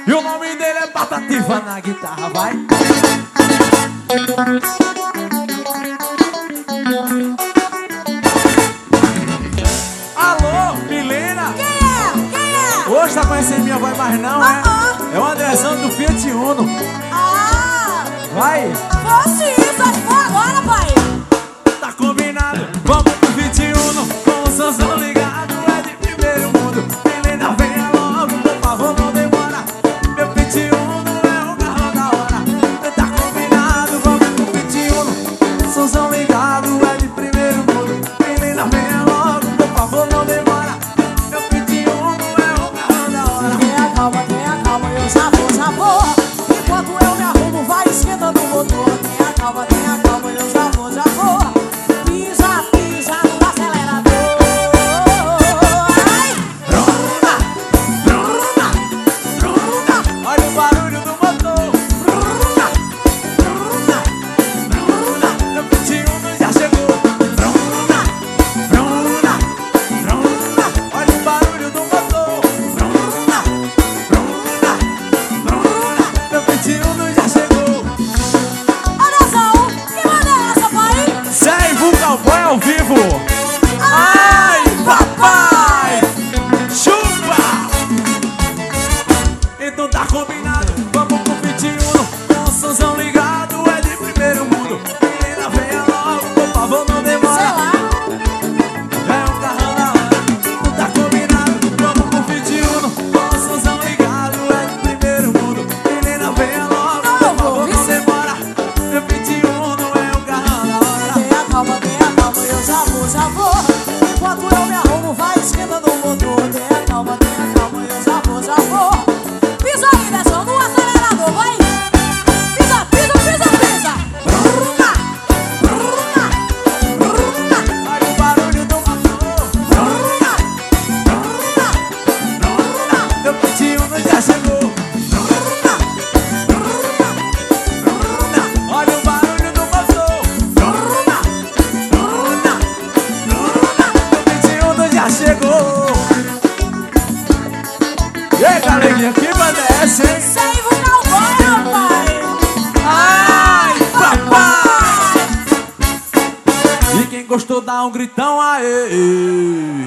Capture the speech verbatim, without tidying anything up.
E o nome dele é Batativa na guitarra, vai. Alô, Milena. Quem é? Quem é? Hoje tá conhecendo minha voz, mas não, é? Uh-uh. É o Andrezão do Fiat Uno. Ah! Vai. Fosse isso, acho que foi agora, pai. Tá combinado, vamos pro Fiat Uno. Com o Sansão ligado, é de primeiro mundo. Milena, venha logo, por favor, não demora. Meu Fiat Uno é o carro da hora. Tá combinado, vamos pro Fiat Uno. Sansão ligado, é de primeiro mundo. Milena, venha logo, por favor, não demora. Meu Fiat Uno é o carro da hora. Tenha calma, tenha calma, eu já vou, já vou. Enquanto eu me arrumo, vai esquentando o motor. Tenha calma, tenha calma, eu já vou, já vou. Pisa, pisa no acelerador. Ai! Bruna, Bruna, Bruna. Olha o barulho do motor. Bruna, Bruna, Bruna. Meu Fiat Uno já chegou. Bruna, Bruna, Bruna. Olha o barulho do motor. Bruna, Bruna, Bruna. Meu Fiat Uno já chegou. Andrezão, que manda é essa, pai? Zé Vulcalboy ao vivo. Ai, papai! Chupa! Então tá combinado, vamos pro Fiat Uno. Com o Sansão ligado, é de primeiro mundo. Menina, venha logo, por favor, não Sei demora. lá. É um carrão da hora. Então tá combinado, vamos pro Fiat Uno. Com o Sansão ligado, é de primeiro mundo. Menina, venha logo, Não, por eu vou, favor, viu? não demora. Meu Fiat Uno é um carrão da hora. Tenha calma, tenha calma, eu já vou, já vou. Enquanto eu me arrumo, vai esquentando o motor. Tenha calma, tenha calma, eu já vou, já vou. Pisa aí, Ndezão, no acelerador, vai. Pisa, pisa, pisa, pisa. Bruna, Bruna, Bruna. Olha o barulho do motor. Bruna, Bruna, Bruna. Meu Fiat Uno já chegou. Bruna, Bruna, Bruna. Olha o barulho do motor. Bruna, Bruna, Bruna. Meu Fiat Uno já chegou. E aí, galerinha, que banda é essa, hein? Sem Vulcalboy, rapaz. Ai, papai! E quem gostou dá um gritão, aê!